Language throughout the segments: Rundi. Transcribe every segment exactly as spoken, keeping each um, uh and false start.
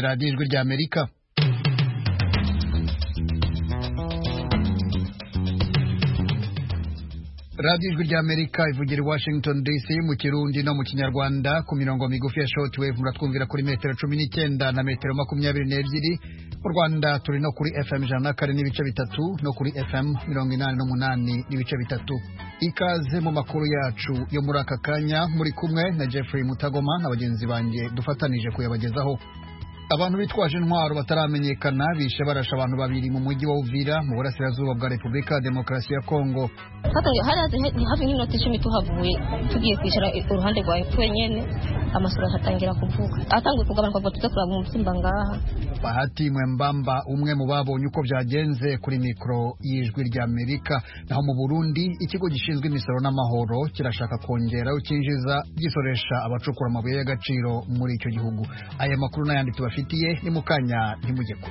radiyo ijwi rya Amerika. radiyo ijwi rya Amerika ivugira i Washington D C mu Kirundi no mu Kinyarwanda ku mirongo migufi ya shortwave muratwumvira kuri metero cumi n'icyenda na metero makumyabiri n'ebyiri. Mu Rwanda turi no kuri F M ijana na kane n'ibice bitatu no kuri F M mirongo inani n'umunani n'ibice bitatu. Ikaze mu makuru yacu yo muri aka kanya, muri kumwe na Jeffrey Mutagoma na bagenzi banjye dufatanije kuyabagezaho. Abantu bitwaje intwaro bataramenyekana bishe barasha abantu babiri mu mujyi wa Uvira mu burasirazuba bwa Repubulika ya Demokarasi ya Kongo. Hatangiye haraze hafi nk'inoti icumi tuhavuye tugiye kwicara uruhande rwa twenyene amasura atangira kuvuga atangiye kugabanuka ngo tuze kuraba umutsimba ngaha. Bahati Mwembamba umwe mu babonye uko byagenze kuri mikro y'ijwi rya Amerika. Naho mu Burundi ikigo gishinzwe imisoro n'amahoro kirashaka kongera ukinjiza gisoresha abacukura amabuye y'agaciro muri icyo gihugu. Aya makuru n'ayandi tubafitiye ni mukanya ntimujye kure.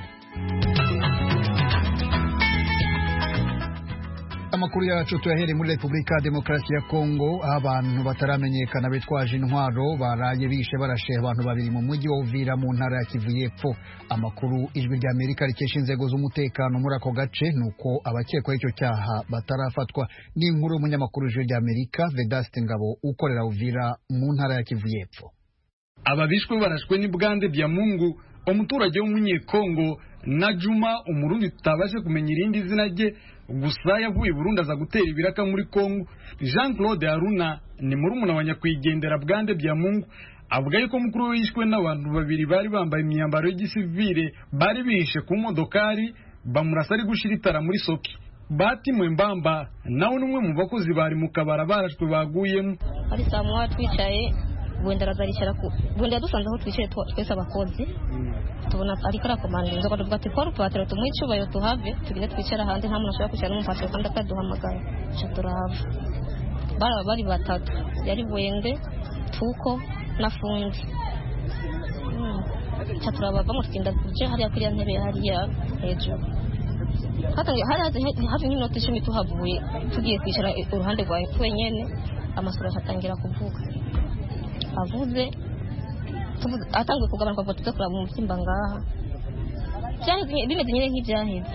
Amakuru yacu tuyahere muri Repubulika ya Demokarasi ya Kongo, abantu bataramenyekana bitwaje intwaro baraye bishe barashe abantu babiri mu mujyi wa Uvira mu ntara ya Kivu y'Epfo. Amakuru ijwi rya Amerika rikesha inzego z'umutekano muri ako gace nuko abakekwa icyo cyaha batarafatwa. Ni inkuru y'umunyamakuru ijwi rya Amerika Vedaste Ngabo ukorera Uvira mu ntara ya Kivu y'Epfo. Ababishwe barashwe ni Bwande bya Mungu, umuturage w'umunyekongo, na Juma umurundi tutabashe kumenya irindi zina rye gusa yavuye Burundi aza gutera ibiraka muri Kongo. Jean Claude Haruna ni murumuna wa nyakwigendera Bwande bya Mungu, avuga yuko mukuru we yishwe n'abantu babiri bari bambaye imyambaro y'igisivile bari bishe ku modokari bamurasa ari gushira itara muri Soki. Bahati Mwembamba nawe numwe mu bakozi bari mu kabara barashwe baguyemo. Ari samwa twicaye Bwenda razaricara ku Bwenda dusanze aho twicaye twese abakozi tubona ari kara komanda nzo ko tuvuga ko twatera tumwicuba yo tuhave tugire twicara hanze nta muntu ashobora kwicara n'umufashe kandi akaduhamagara cyo turava. Bara bari batatu yari Bwende Tuko na Fundi. Cyo turaba bamutinda kuje hariya kuri ntebe hariya hejuru. Hatangiye haraze hafi nk'inoti icumi tuhavuye tugiye kwicara uruhande rwa twenyene amasura atangira kuvuga. Avuze atangiye kugabanuka ngo tuze kuraba umutsimba ngaha. Bimeze nyine nk'ibyaheze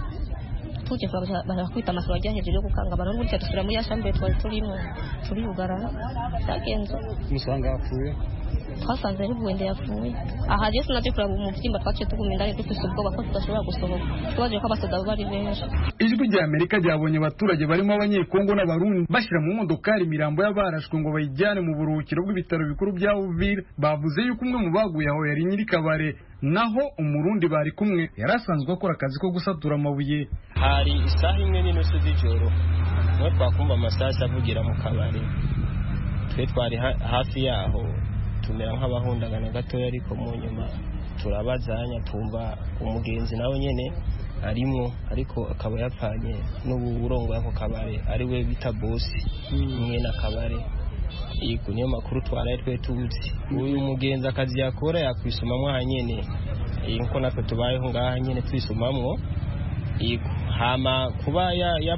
tuje barakwita amasura ajya hejuru yo gukanga abantu gutya dusura muri ashamble twari turimo turi ugarara cyagenze musanga yapfuye twasanze ari Bwende yapfuye. Aha rero tunaje kuraba umutsimba twaciye tuguma indani dufise ubwoba ko tudashobora gusohoka twaje ko abasoda bari benshi. Ijwi rya Amerika ryabonye abaturage barimo abanyekongo n'abarundi bashira mu modokari imirambo y'abarashwe ngo bayijyane mu buruhukiro bw'ibitaro bikuru bya Uvira. Bavuze yuko umwe mu baguye aho yari nyiri kabare, naho umurundi bari kumwe yarasanzwe akora akazi ko gusatura amabuye. Hari isaha imwe n'inusu z'ijoro no twakumva amasasa avugira mu kabare, twe twari hafi yaho tumera nk'abahundagana gatoya, ariko mu nyuma turabazanya tumva umugenzi nawe nyene arimo, ariko akaba yapfanye n'uburongo y'ako kabare ari we bita bosi mwe na kabare. Yego niyo makuru twaraye twe tuzi uyu mugenzi akazi yakora yakwisumamwo hanyene nko natwe tubayeho ngaha nyene twisumamwo. Yego hama kuba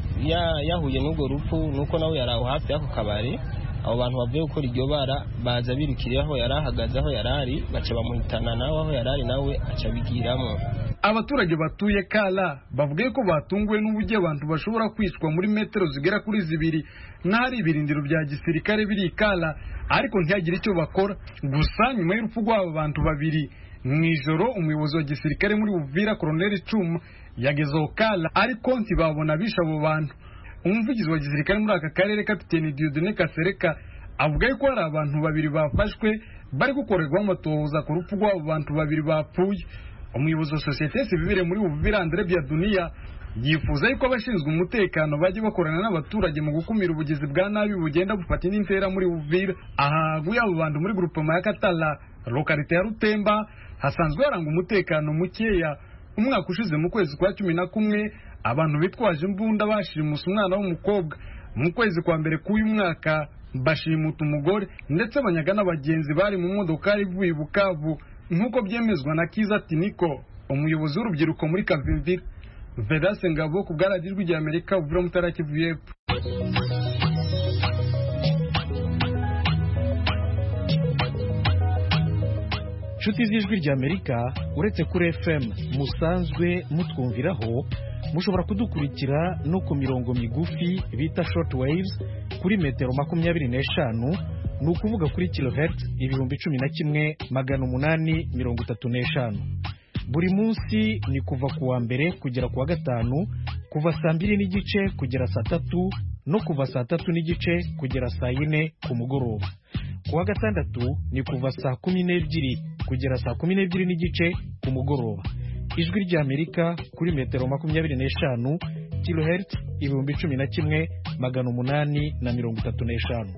yahuye n'ubwo rupfu nuko nawe yaraho hafi y'ako kabare, abo bantu bavuye gukora iryo bara baza birukiriye aho yari ahagaze aho yarari baca bamuhitana nawe aho yarari nawe aca bigiramo. Abaturage batuye Kala bavuga ko batunguwe n'uburyo abantu bashobora kwicwa muri metero zigera kuri zibiri n'ahari ibirindiro bya gisirikare biri Kala, ariko ntihagire icyo bakora. Gusa nyuma y'urupfu rw'abo bantu babiri mwijoro, umuyobozi wa gisirikare muri Uvira Colonel Chuma yagezeho Kala, ariko ntibabona bisha abo bantu. Umuvugizi wa gisirikare muri aka karere Kapiteni Dieudonné Kasereka avuga ko hari abantu babiri bafashwe bari gukorerwa amatohoza ku rupfu rw'abo bantu babiri bapfuye. Umuyobozi wa sosiyete sivile muri Uvira Andre Biadunia yifuza yuko abashinzwe umutekano bajye bakorana n'abaturage mu gukumira ubugizi bwa nabi bugenda bufata n'intera muri Uvira. Aha guya abo bantu muri groupement ya Katala lokalite ya Rutemba hasanzwe haranga umutekano mukeya. Umwaka ushize mu kwezi kwa cumi na kumwe abantu bitwaje imbunda bashimusa umwana w'umukobwa. Mu kwezi kwa mbere k'uyu mwaka bashimuta umugore ndetse abanyaga n'abagenzi bari mu modokari ivuye Bukavu, nkuko byemezwa na Kiza Tiniko umuyobozi w'urubyiruko muri Kavimvira. Vedaste Ngabo ku bwaragijwe rya Amerika Uvira mu ntara Kivu y'Epfo. inshuti z'ijwi ry'Amerika uretse kuri F M musanzwe mutwumviraho, mushobora kudukurikira no ku mirongo migufi bita short waves kuri metero makumyabiri n'eshanu, ni ukuvuga kuri kilohertz ibihumbi cumi na kimwe magana umunani mirongo itatu n'eshanu. Buri munsi ni kuva ku wa mbere kugera ku wa gatanu, kuva saa mbiri n'igice kugera saa tatu no kuva saa tatu n'igice kugera saa yine ku mugoroba. Ku wa gatandatu ni kuva saa kumi n'ebyiri kugera saa kumi n'ebyiri n'igice ku mugoroba. Ijwi ry'Amerika kuri metero makumyabiri n'eshanu, kilohertz ibihumbi cumi na kimwe magana umunani na mirongo itatu n'eshanu.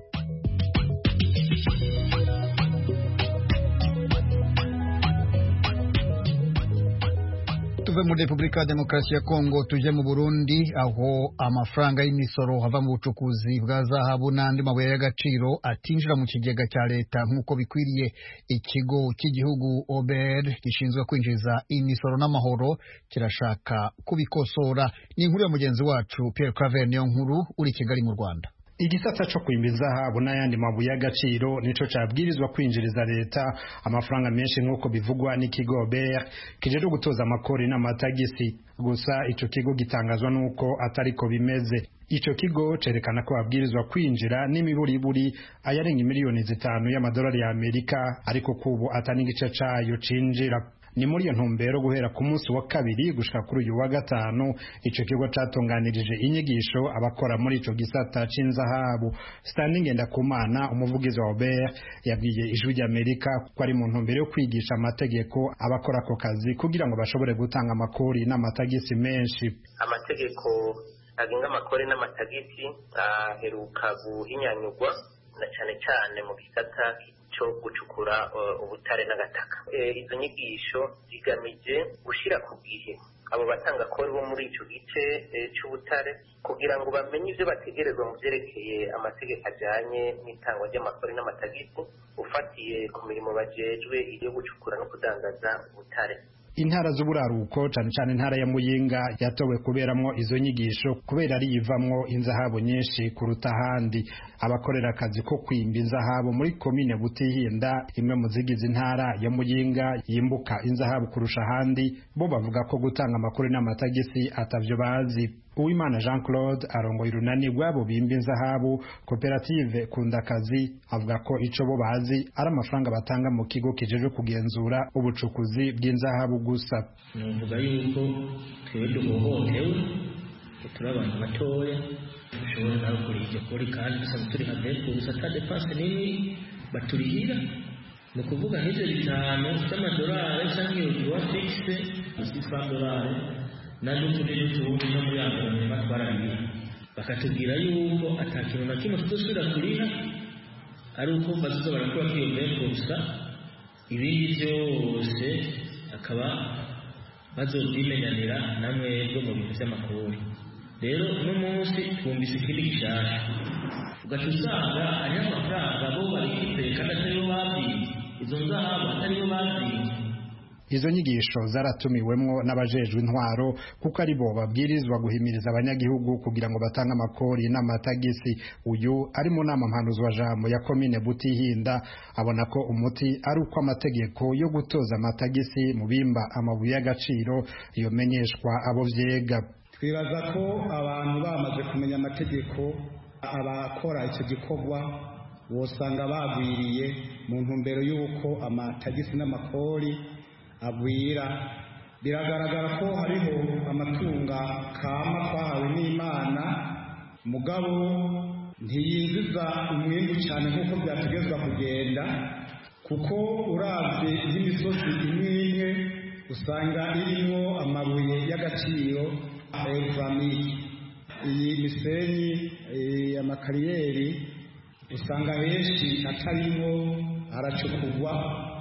Tuve muri Republika ya Demokarasi ya Kongo tuje mu Burundi, aho amafaranga y'imisoro hava mu bucukuzi bwa zahabu n'andi mabuye y'agaciro atinjira mu kigega cya leta nk'uko bikwiriye. Ikigo cy'igihugu O B R gishinzwe kwinjiza imisoro n'amahoro kirashaka kubikosora. Ni inkuru ya mugenzi wacu Pierre Claver niyo nkuru uri Kigali mu Rwanda. Igisata cyo kwimba zahabu n'ayandi mabuye y'agaciro nico cabwirizwa kwinjiriza leta amafaranga menshi nk'uko bivugwa n'ikigo O B R kijeje gutoza amakori n'amatagisi. Gusa ico kigo gitangazwa nuko atariko bimeze. Ico kigo cerekana ko babwirizwa kwinjira n'imiburiburi ayarenga miliyoni zitanu y'amadolari ya Amerika, ariko kubu atani igice cayo cinjira. Ni muri iyo ntumbero guhera ku munsi wa kabiri gushika kuri uyu wa gatanu ico kigo catunganirije inyigisho abakora muri ico gisata c'inzahabu. Standing Ndakumana, umuvugizi wa O B R, yabwiye Ijwi ry'Amerika ko ari mu ntumbero yo kwigisha amategeko abakora ako kazi kugira ngo bashobore gutanga amakori n'amatagisi menshi. Amategeko agenga amakori n'amatagisi aheruka guhinyanyurwa na cyane cyane mu gisata cyo gucukura uh, ubutare n'agataka. E, izo nyigisho zigamije gushira ku gihe abo batanga kori bo muri ico gice e, cy'ubutare kugira ngo bamenye ivyo bategerezwa mu vyerekeye amategeko ajanye n'itangwa ry'amakori n'amatagisi ufatiye ku mirimo bajejwe iyo gucukura no kudandaza ubutare. Intara z'uburaruko cyane cyane intara ya Muyinga yatowe kuberamwo izo nyigisho kubera ari yivamwo inzahabu nyinshi kuruta handi. Abakorera akazi ko kwimba inzahabu muri komine Butihinda, imwe mu zigize intara ya Muyinga yimbuka inzahabu kurusha handi, bo bavuga ko gutanga amakori n'amatagisi atavyo bazi. Uwimana Jean Claude arongoye urunani rwabo bimba inzahabu koperative Kundakazi, avuga ko ico bo bazi ari amafaranga batanga mu kigo kijeje kugenzura ubucukuzi bw'inzahabu gusa. Nuvuga yuko twebwe duhohotewe, turi abantu batoya, dushobora nawe kuri iryo kori kandi dusanzwe turi nka depo gusa ta depanse nini baturihira. Ni ukuvuga nk'ivyo bitanu vy'amadolari canke iyo fixe six dolari nandi utundi n'utundi no muri Angola batwaraniye, bakatubwira yuko atakintu na kimwe tudasubira kuriha, ari uko bazoza barakora kwiyo mbeko gusa, ibindi vyose akaba bazovyimenyanira namwe bwo mu bintu vy'amakori. Rero uno munsi twumvise ikindi gishasha, ugaca usanga hariho amafaranga bo barikiteye kandi ataribo babwiye, izo nzahabu ataribo babwiye. Izo nyigisho zaratumiwemwo n'abajejwe intwaro kuko ari bo babwirizwa guhimiriza abanyagihugu kugira ngo batange amakori n'amatagisi. Uyu ari mu nama mpanuzwa jambo ya komine Butihinda abona ko umuti ari uko amategeko yo gutoza amatagisi mu bimba amabuye y'agaciro yomenyeshwa abo vyega. Twibaza ko abantu bamaze kumenya amategeko, abakora icyo gikorwa wosanga bagwiriye mu ntumbero y'uko amatagisi n'amakori agwira. Biragaragara ko hariho amatunga kama twahawe n'Imana, mugabo ntiyinjiza umwimbu cyane nk'uko byategezwa kugenda, kuko uravye y'imisozi imwe imwe usanga irimo amabuye y'agaciro examine. Iyi misenyi amakariyeri usanga henshi atarimo aracukurwa,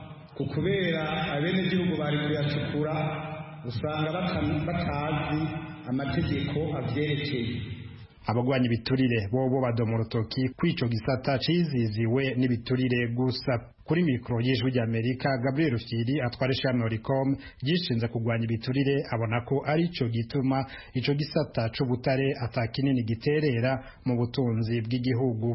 kubera abenegihugu bari kuyacukura usanga batazi amategeko avyerekeye. Abagwanya ibiturire bobo badoma urutoki kw'ico gisata ciziziwe n'ibiturire gusa. kuri mikro y'ijwi ry'Amerika Gabriel Rufyiri atwara ishami Oricom gishinze kugwanya ibiturire abona ko ari cyo gituma ico gisata c'ubutare atakinini giterera mu butunzi bw'igihugu.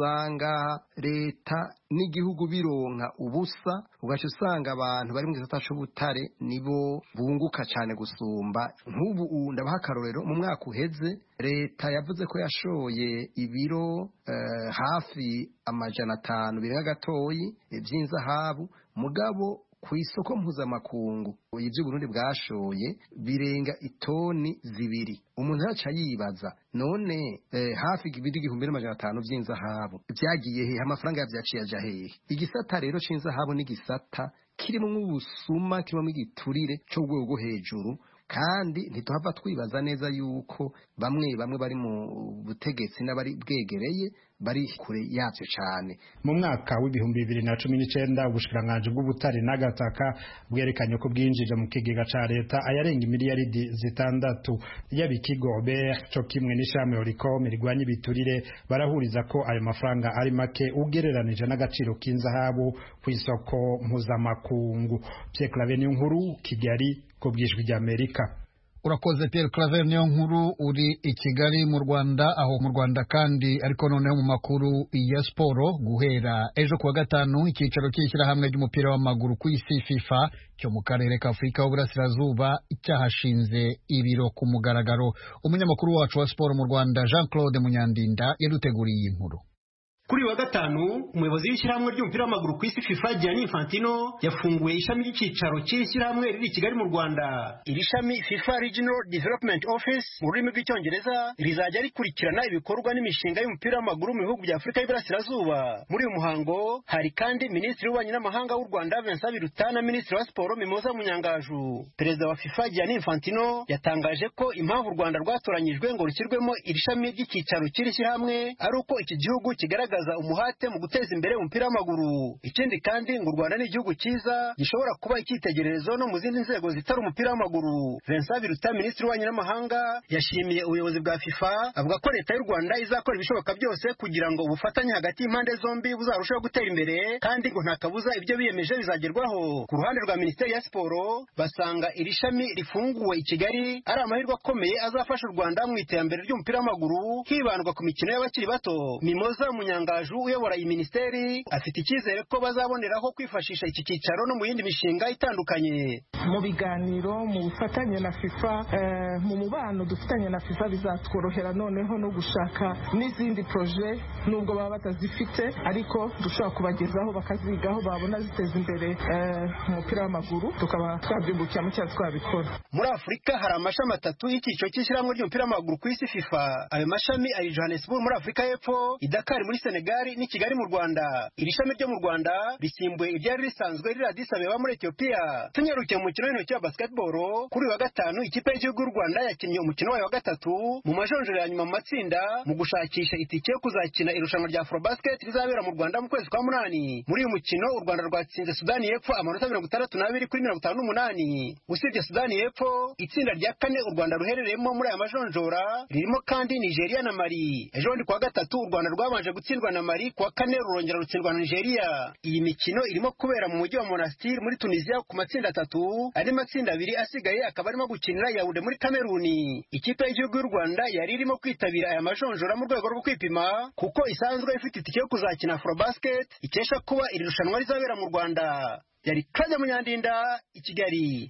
Usanga leta n'igihugu bironka ubusa ugaca usanga abantu bari mu gisata c'ubutare nibo bunguka cyane gusumba. Nk'ubu ndabaha akarorero mu mwaka uheze leta yavuze ko yashoye ibiro uh, hafi amajana atanu birenga gatoyi by'inzahabu mugabo ku isoko mpuzamakungu ivyo Burundi bwashoye birenga itoni zibiri. Umuntu yaca yibaza none eh, hafi ibiri igihumbi n'amajana atanu vy'inzahabu vyagiye he? Amafaranga yavyaciye aja hehe? Igisata rero c'inzahabu n'igisata kirimo nk'ubusuma kirimo igiturire cyo rwego rwo hejuru, kandi ntituhava twibaza neza yuko bamwe bamwe bari mu butegetsi n'abari bwegereye bari kure yavyo cyane. Mu mwaka w'ibihumbi bibiri na cumi n'icenda ubushikiranganji bw'ubutare n'agataka bwerekanye ko bwinjije mu kigega ca leta ayarenga imiliyaridi zitandatu. Yabikigo Obert cyo kimwe n'ishami Oricom rigwanya ibiturire barahuriza ko ayo mafaranga ari make ugereranije n'agaciro k'inzahabu ku isoko mpuzamakungu. Pierre Claver Niyonkuru, Kigali, ku bw'ijwi ry'Amerika. Urakoze Pierre Claver Niyonkuru uri i Kigali mu Rwanda. Aho mu Rwanda kandi ariko noneho mu makuru ya sport, guhera ejo kuwa gatanu icyicaro cy'ishyirahamwe ry'umupira w'amaguru ku isi FIFA cyo mu karere ka Afurika y'Uburasirazuba cyahashinze ibiro ku mugaragaro. Umunyamakuru wacu wa sport mu Rwanda Jean Claude Munyandinda yaduteguriye iyi nkuru. Kuri wa gatanu umuyobozi w'ishyirahamwe ry'umupira w'amaguru ku isi FIFA Gianni Infantino yafunguye ishami ry'icicaro cy'ishyirahamwe riri i Kigali mu Rwanda. Iri shami FIFA Regional Development Office mu rurimi rw'icyongereza rizajya rikurikirana ibikorwa n'imishinga y'umupira w'amaguru mu bihugu bya Afurika y'Iburasirazuba. Muri uyu muhango hari kandi Minisitiri w'Ububanyi n'Amahanga w'u Rwanda Vincent Biruta na Minisitiri wa Siporo Mimoza Munyangaju. Perezida wa FIFA Gianni Infantino yatangaje ko impamvu u Rwanda rwatoranyijwe ngo rushyirwemo iri shami ry'icicaro cy'iri shyirahamwe ari uko iki gihugu kigaragaza umuhate mu guteza imbere umupira w'amaguru. Ikindi kandi ngo u Rwanda ni igihugu cyiza gishobora kuba icyitegererezo no mu zindi nzego zitari umupira w'amaguru. Vincent Biruta, Minisitiri w'Ububanyi n'Amahanga, yashimiye ubuyobozi bwa FIFA avuga ko leta y'u Rwanda izakora ibishoboka byose kugira ngo ubufatanye hagati y'impande zombi buzarushaho gutera imbere, kandi ngo nta kabuza ibyo biyemeje bizagerwaho. Ku ruhande rwa Minisiteri ya Siporo basanga iri shami rifunguwe i Kigali ari amahirwe akomeye azafasha u Rwanda mu iterambere ry'umupira w'amaguru hibandwa ku mikino y'abakiri bato. Mimoza Munyangaju uyobora iyi minisiteri afite icyizere ko bazaboneraho kwifashisha iki cyicaro no mu yindi mishinga itandukanye. Mu biganiro mu bufatanye na FIFA eh, mu mubano dufitanye na FIFA bizatworohera noneho no gushaka n'izindi projet nubwo baba batazifite ariko dushobora kubagezaho bakazigaho babona ziteza imbere umupira eh, w'amaguru tukaba twabyungukiramo cyangwa twabikora. Muri Afurika hari amashami atatu y'icyiciro cy'ishyirahamwe ry'umupira w'amaguru ku isi FIFA. Ayo mashami ari Johannesburg muri Afurika y'Epfo, i Dakar muri Senegal ni Kigali mu Rwanda. Iri shami ryo mu Rwanda risimbuye iryari risanzwe riri Addis Abeba muri Ethiopia. Tunyarukiye mu mukino w'intoki wa basketball, kuri wa gatanu ikipe y'igihugu y'u Rwanda yakinnye umukino wayo wa gatatu mu majonjoro ya nyuma mu matsinda mu gushakisha itike yo kuzakina irushanwa rya Afrobasket rizabera mu Rwanda mu kwezi kwa munani. Muri uyu mukino u Rwanda rwatsinze Sudani y'Epfo amanota mirongo itandatu n'abiri kuri mirongo itanu n'umunani. Usibye Sudani y'Epfo, itsinda rya kane u Rwanda ruherereyemo muri aya majonjora ririmo kandi Nigeria na Mali. Ejo ndi kwa gatatu u Rwanda rwabanje gutsindwa na Mali, kwa kane rurongera rutsindwa na Nigeria. Iyi mikino irimo kubera mu mujyi wa Monastir muri Tunisia ku matsinda atatu, andi matsinda abiri asigaye akaba arimo gukinira Yaounde muri Kameruni. Ikipe y'igihugu y'u Rwanda yari irimo kwitabira aya majonjora mu rwego rwo kwipima kuko isanzwe ifite itike yo kuzakina Afrobasket ikesha kuba iri rushanwa rizabera mu Rwanda. Yari Kaza Munyandinda i Kigali.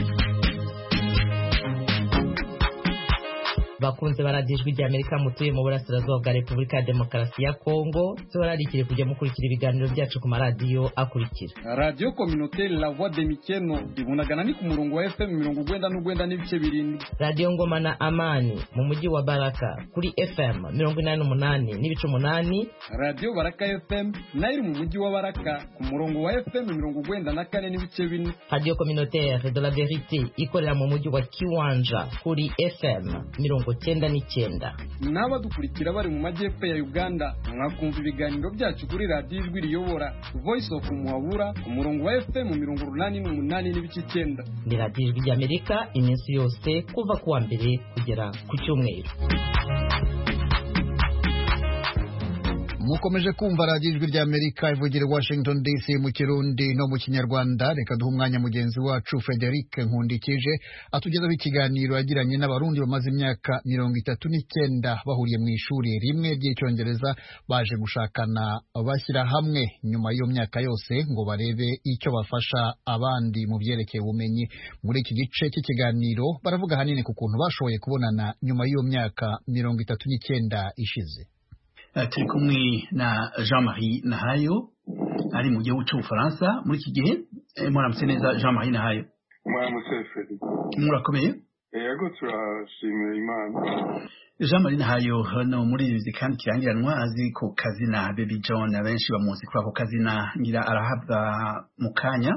Bakunze baradijwe rya Amerika mutuye mu burasirazuba bwa Repubulika ya Demokarasi ya Kongo, turarikire kujya mukurikira ibiganiro byacu ku maradiyo akurikira. Radio Communautaire La Voix de Mikeno ibunagana ni ku murongo wa F M mirongo urwenda n'urwenda n'ibice birindwi. Radio Ngoma na Amani mu mujyi wa Baraka kuri F M mirongo inani n'umunani n'ibice umunani. Radio Baraka F M nayo mu mujyi wa Baraka ku murongo wa F M mirongo urwenda na kane n'ibice bine. Radio Communautaire de la Vérité ikorera mu mujyi wa Kiwanja kuri F M mirongo cyenda n'icyenda. N'abadukurikira bari mu majyepfo ya Uganda mwakumva ibiganiro byacu kuri radio Ijwi Riyobora Voice of Muhabura ku murongo wa F M mirongo urunani n'umunani n'ibice icyenda. Ni radio Ijwi ry'Amerika iminsi yose kuva kuwa mbere kugera ku cyumweru. Mu mukomeje kumva radiyo ijwi ry'Amerika ivugira Washington D C mu Kirundi no mu Kinyarwanda. Reka duhe umwanya mugenzi wacu Frederic Nkundikije atugezaho ikiganiro yagiranye n'abarundi bamaze imyaka mirongo itatu n'icyenda bahuriye mu ishuri rimwe ry'icyongereza baje gushakana bashyira hamwe nyuma y'iyo myaka yose ngo barebe icyo bafasha abandi mu byerekeye ubumenyi. Muri iki gice cy'ikiganiro baravuga hanini ku kuntu bashoboye kubonana nyuma y'iyo myaka mirongo itatu n'icyenda ishize. turi kumwe na Jean-Marie Nahayo ari mu gihugu cy'Ubufaransa muri iki gihe. Muramutse neza Jean-Marie Nahayo? Muramutse Freddy. Murakomeye? Yego turashimira Imana. Jean-Marie Nahayo hano muri izi kandi kirangiranwa azi ku kazina Baby John, abenshi bamuzi kuri ako kazina ngira arahabwa mu kanya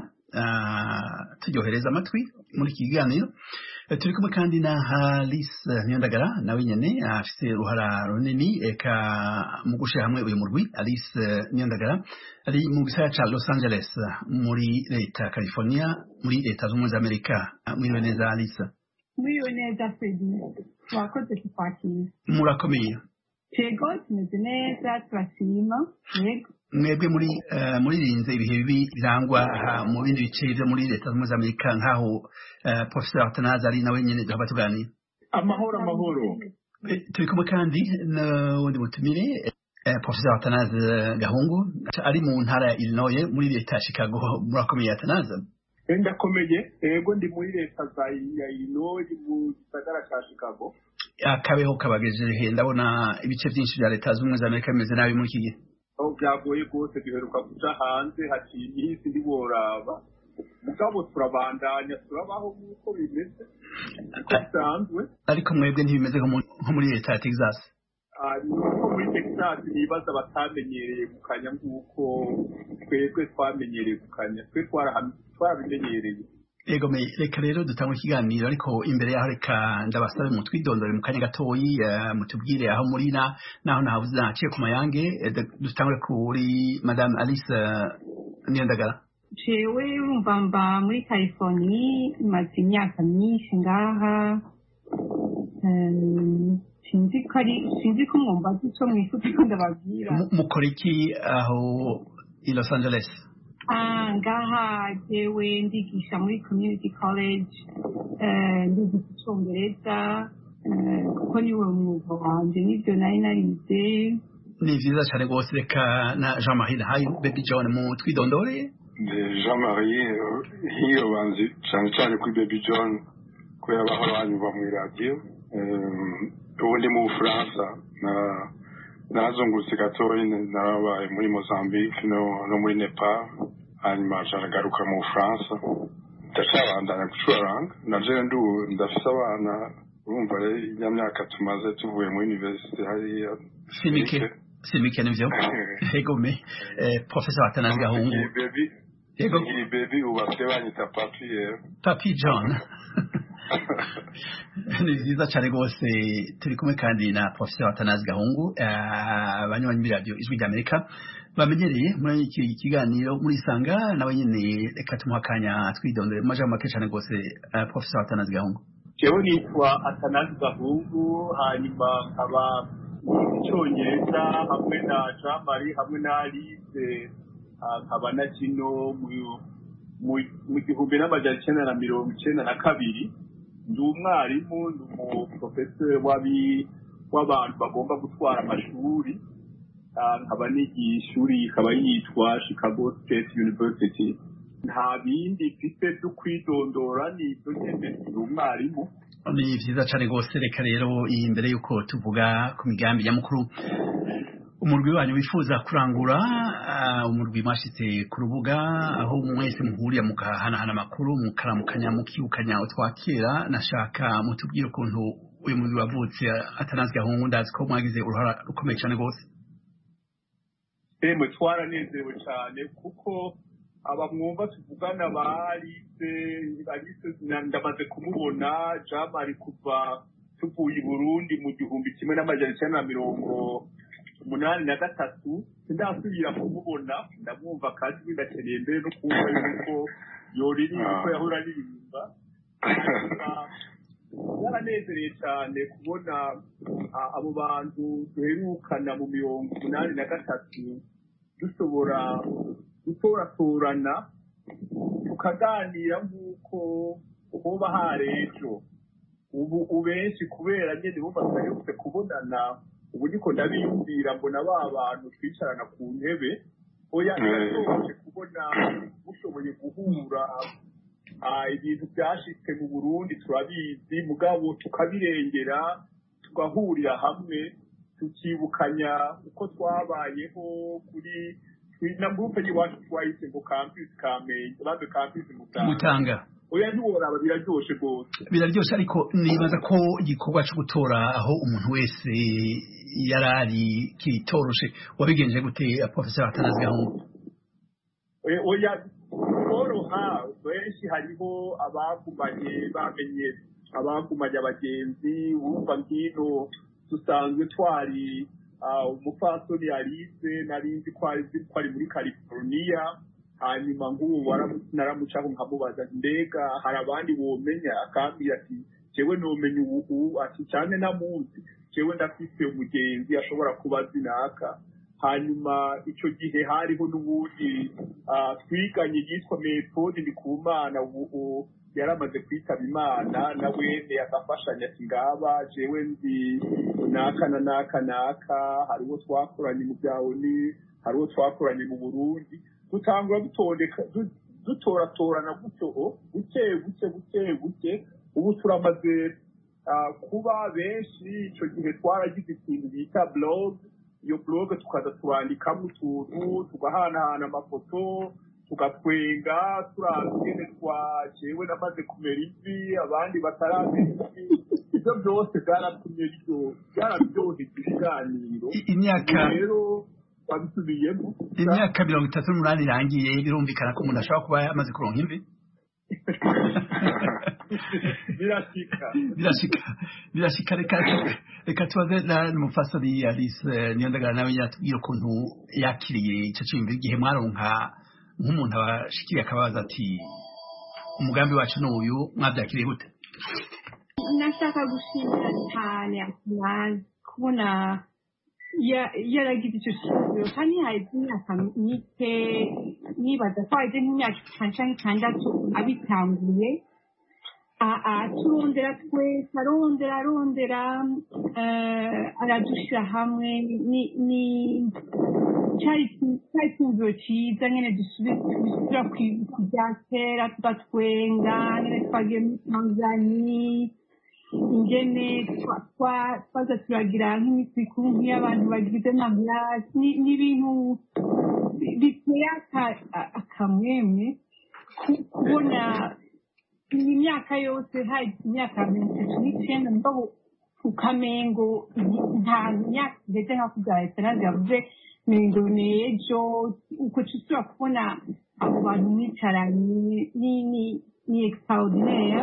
turyohereza amatwi muri iki kiganiro. Turi kumwe kandi na Alice Niyondagara nawe nyene afise uruhara runini eka mu gushira hamwe uyu murwi. Alice Niyondagara ari mu gisagara ca Los Angeles muri leta ya California muri leta z'Ubumwe za Amerika. Mwiriwe neza Alice? Mwiriwe neza Freddy, mwakoze kukwakira. Murakomeye? Yego tumeze neza turashima. Yego mwebwe muri uh, muri rinze ibihe bibi birangwa uh, mu bindi bice byo muri leta z'Ubumwe za Amerika nkaho uh, Professor Atanazi ari nawe nyene duhaba tuganira. Amahoro amahoro. E, turi kumwe kandi n'undi mutumire uh, Professor Atanazi Gahungu ari mu ntara ya Illinois muri leta ya Chicago. Murakomeye Atanazi? Ndakomeye. Yego ndi muri leta za Illinois mu gisagara ca Chicago. Akabeho kabagejeje ndabona ibice byinshi bya leta z'Ubumwe za Amerika bimeze nabi muri iki gihe. aho byagoye rwose duheruka kuja hanze haciye iminsi ndiboraba mugabo turabandanya turabaho nk'uko bimeze uko bisanzwe. Ariko mwebwe ntibimeze nko muri leta ya Texas? nuko muri Texas nibaza batamenyereye gukanya nk'uko twebwe twamenyereye gukanya twe twarabimenyereye. Ego me reka rero dutangwa ikiganiro, ariko imbere yaho reka ndabasabe mu twidondore mu kanya gatoyi mutubwire aho muri na naho navuze naciye ku mayange. Dutangwe kuri Madame Alice Niyondagara. jewe urumva mba muri California maze imyaka myinshi ngaha. sinzi ko ari sinzi ko mwumva icyo mwifuza ko ndababwira. Mukora iki aho i Los Angeles? Ah, ngaha jewe ndigisha muri community college, ndigisha icyongereza kuko niwe mwuga wanje nibyo nari narize. Ni vyiza cyane rwose. Reka na Jean-Marie Nahayo Baby John mu twidondore. Jean-Marie hiyo banzi cyane cyane kuri Baby John ko yabaho banyuva mu radio. ubu ndi mu Bufaransa na nazungurutse gatoyi narabaye muri Mozambique no no muri Nepal, hanyuma nshagaruka mu Bufaransa ndacabandanya gucuranga naje ndu ndafise abana urumva rero ya myaka tumaze tuvuye muri university hariya simike simike nivyo. Ego me Professor Atanazi Gahungu. Baby Ego baby ubase banyita Papi Papi John. Ni vyiza cyane rwose. Turi kumwe kandi na Professor Atanazi Gahungu abanywanyi muri radio ijwi ry'Amerika bamenyereye muri iki kiganiro muri sanga nawe nyene. Reka tumuhakanya twidondore mu majambo make cyane rwose. Professor Atanazi Gahungu. Jewe nitwa Atanazi Gahungu, hanyuma nkaba icyongereza hamwe na Jean-Marie hamwe na Alice nkaba na kino mu gihumbi n'amajana icyenda na mirongo icyenda na kabiri. Ndi umwarimu, ndi umuprofeseri w'abantu bagomba gutwara amashuri, nkaba nigisha ishuri ikaba yitwa Chicago State University. Nta bindi mfite byo kwidondora, ni ibyo nyine ndi umwarimu. Ni vyiza cyane rwose. Reka rero imbere yuko tuvuga ku migambi nyamukuru umurwi wanyu wifuza kurangura, umurwi mwashitse ku rubuga aho mwese muhuriye mukahanahana amakuru mukaramukanya mukibukanya utwakera, nashaka mutubwire ukuntu uyu murwi wavutse. Atanazi Gahungu, ndazi ko mwagize uruhara rukomeye cyane rwose. Emwe twaranezerewe cyane kuko abamwumva tuvugana barize Alice ndamaze kumubona, Jean-Marie kuva tuvuye i Burundi mu gihumbi kimwe n'amajana icyenda na mirongo umunani na gatatu sindasubira kumubona. ndamwumva kandi ndakeneye mbere no kumva yuko yoririmba uko yahora aririmba. byaranezereye cyane kubona abo bantu duherukana mu mirongo umunani na gatatu dushobora gutoratorana tukaganira nk'uko hoba hari ejo. Ubu benshi kubera nyine bumva yose kubonana ubu niko ndabiyumvira mbona ba bantu twicarana ku ntebe oya birashoboye kubona mushoboye guhura ibintu byashitse mu Burundi turabizi mugabo tukabirengera tugahurira hamwe tukibukanya uko twabayeho kuri na groupe y'iwacu twahise ngo campus Kamenge babe campus Mutanga oya ntiworaba biraryoshe rwose biraryoshe ariko nibaza ko igikorwa cyo gutora aho umuntu wese yarari kitoroshe wabigenje gute Professor Atanazi Gahungu? Oya koroha benshi hariho abagumanye bamenye abagumanye abagenzi urumva ngino dusanzwe twari umupfasoni Alice narinzi ko ari muri California hanyuma nk'ubu naramucaho nkamubaza mbega hari abandi womenya akambwira ati jewe nomenya ubu ati cyane namuzi jewe ndafise umugenzi ashobora kuba zinaka. Hanyuma icyo gihe hariho n'ubundi twiganye yitwa Methode Ndikumana ubu yaramaze kwitaba Imana na wene akafashanya ati ngaba jewe nzi naka na naka naka hariho twakoranye mu byawoni hariho twakoranye mu Burundi dutangura dutondeka dutoratorana gutyo buke buke buke buke ubu turamaze kuba benshi. Icyo gihe twaragize ikintu bita blog, iyo blog tukaza turandikamo utuntu tugahanahana amafoto tugatwenga turazigene twajewe namaze kumera ivi abandi bataramera ivi ibyo byose byaratumye byararyoheye ibiganiro. Imyaka rero babisubiyemo imyaka mirongo itatu n'umunani irangiye birumvikana ko umuntu ashobora kuba yamaze kuronka imvi. birashika birashika birashika reka reka tubaze n'umufasoni Alice Niyondagara nawe yatubwira ukuntu yakiriye icyo cyumva igihe mwaronka nk'umuntu abashikiriye akabaza ati umugambi wacu n'uyu mwabyakiriye gute? Nashaka gushimira cyane Atanazi kubona yaragize icyo kibazo kandi hari imyaka mike nibaza ko hari nk'imyaka itanu cyangwa itandatu abitanguye turondera twese arondera arondera aradushyira hamwe ni cyari icyumviro cyiza nyine dusubira ku bya kera tugatwenga nyine twagiye muri Tanzania ingene twaza turagira nk'iminsi mikuru nk'iy'abantu bagize amagirasi n'ibintu biteye akamwemwe kubona imyaka yose hari imyaka mirongo itatu n'icyenda mugabo ku Kamengo nta myaka igeze nka kubya Atanazi yavuze ngo ni ejo uko tusubira kubona abo bantu mwicaranye ni extraordinaire.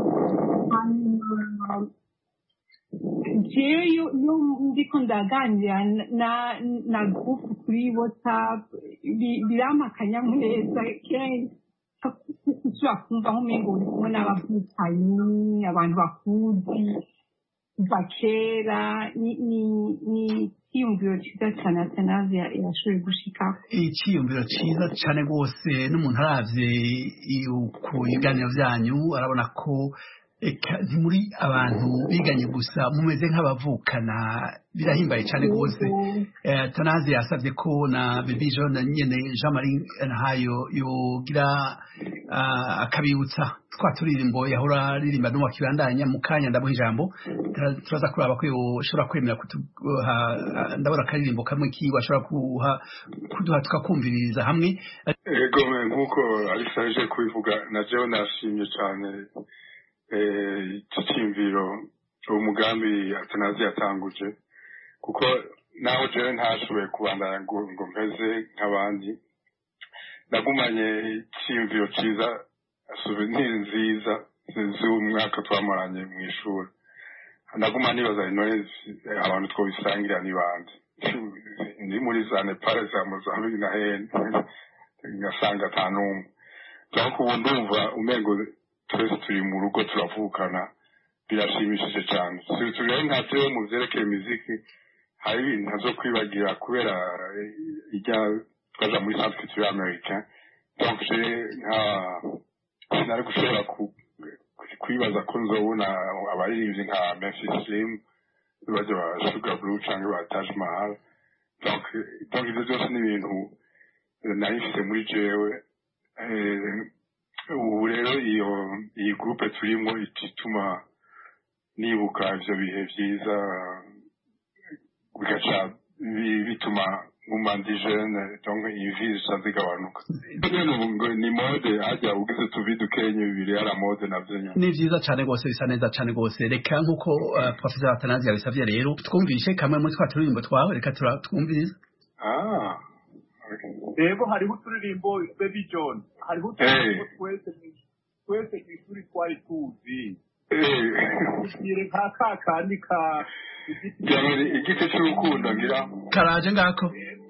jewe yo ndiko ndaganira na groupe kuri WhatsApp birama akanyamuneza kenshi ushobora kumva nk'umengo uri kumwe n'abavukanyi abantu bakuzi kuva kera ni icyiyumviro cyiza cyane Atanazi yashoboye gushikaho. Icyiyumviro cyiza cyane rwose n'umuntu aravye ku biganiro byanyu arabona ko ni muri abantu biganye gusa mumeze nk'abavukana birahimbaye cyane rwose. Atanazi yasabye ko na Baby John nyene Jean Marie Nahayo yogira akabibutsa twa turirimbo yahora ririmba no wakibandanya mu kanya ndamuha ijambo turaza kuraba ko yoshobora kwemera kutuha ndabona akaririmbo kamwe kiwa ashobora kuha kuduha tukakumviriza hamwe. Ego nkuko alisaje kubivuga na jewe nashimye cyane ikicimviro umugambi Atanazi yatanguje kuko naho jewe ntashoboye kubandana ngo mpeze nk'abandi nagumanye ikimviro cyiza souvenir nziza z'umwaka twamaranye mu ishuri naguma nibaza inoye abantu twobisangira ni bande ni muri za Nepal za Mozambique na hene ngasanga tanumwe cyangwa kubundumva umengo twese turi mu rugo turavukana birashimishije cyane turi nka twe mu byerekeye muziki hari ibintu ntazo kwibagira kubera ijya twaja muri Centre Culturel Américain donc nka sinari gushobora kwibaza ko nzobona abaririmbyi nka Memphis Slim baje ba Sugar Blue cyangwa ba Taj Mahal donc donc ibyo byose ni ibintu nahise muri jewe ubu rero iyo iyi groupe turimo ituma nibuka ivyo bihe vyiza bigaca bituma ngumandi jeune donc invi zigabanuka ni mode ajya ugize tuvi dukenye bibiri ara mode navyo ni vyiza cyane gose bisa neza cyane gose reka nkuko uh, professor Atanazi yabisavye rero twumvishe kamwe muri twa turirimbo twawe reka twumvirize ah Ego hariho uturirimbo Baby John hariho uturirimbo twese twese kw'ishuri twari tuzi eh nka kakandi ka Jamani igiti cy'urukundo ngira karaje ngako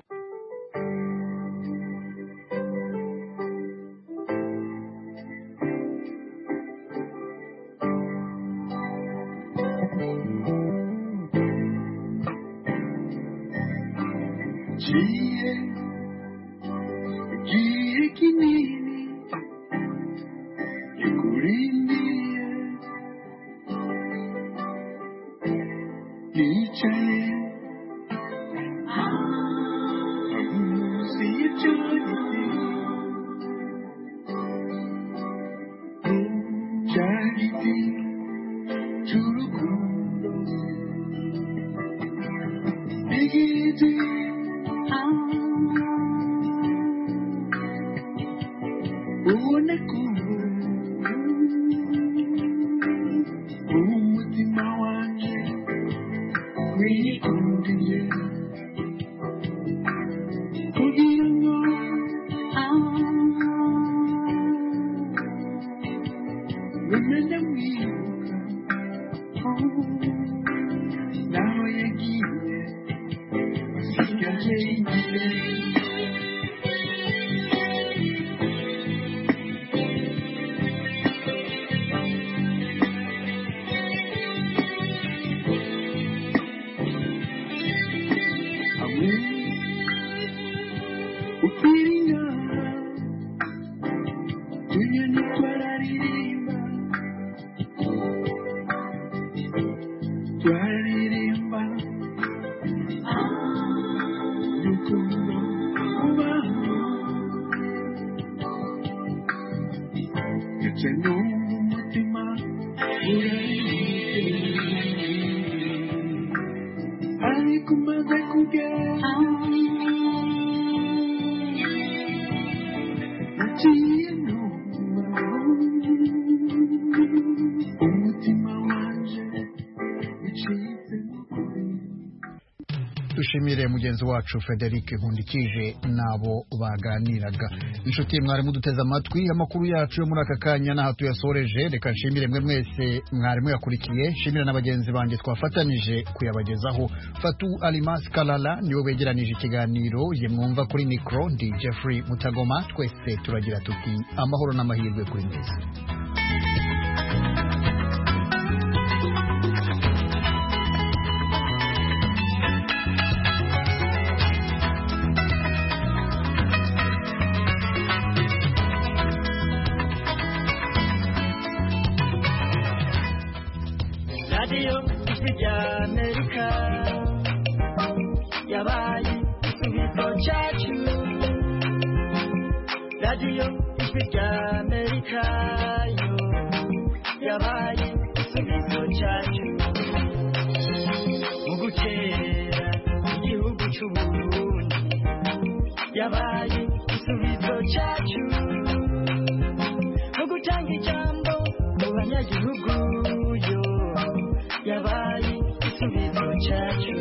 dushimire mugenzi wacu Frederic Nkundikije nabo baganiraga inshuti mwari muduteze amatwi amakuru yacu yo muri aka kanya naho tuyasoreje reka nshimire mwe mwese mwari muyakurikiye nshimire n'abagenzi banjye twafatanije kuyabagezaho Fatu Alimas Kalala niwe begeranije ikiganiro ye mwumva kuri micro ndi Jeffrey Mutagoma twese turagira tuti amahoro n'amahirwe kuri mwese Radio Vijay America yabaye igisubizo cyacu Radio Vijay America yo yabaye igisubizo cyacu mu gutera igihugu cy'u Burundi yabaye igisubizo cyacu mu gutanga ijambo mu banyagihugu yo yabaye igisubizo cyacu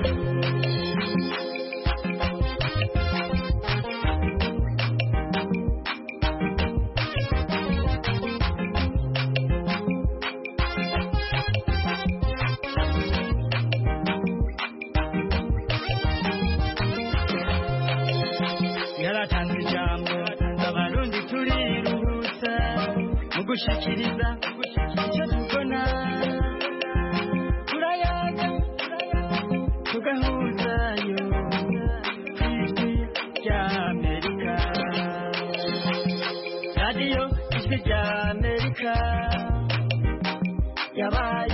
yaratanze ijambo abarundi turiruhutsa mu gushikiriza icyo tubona yabaye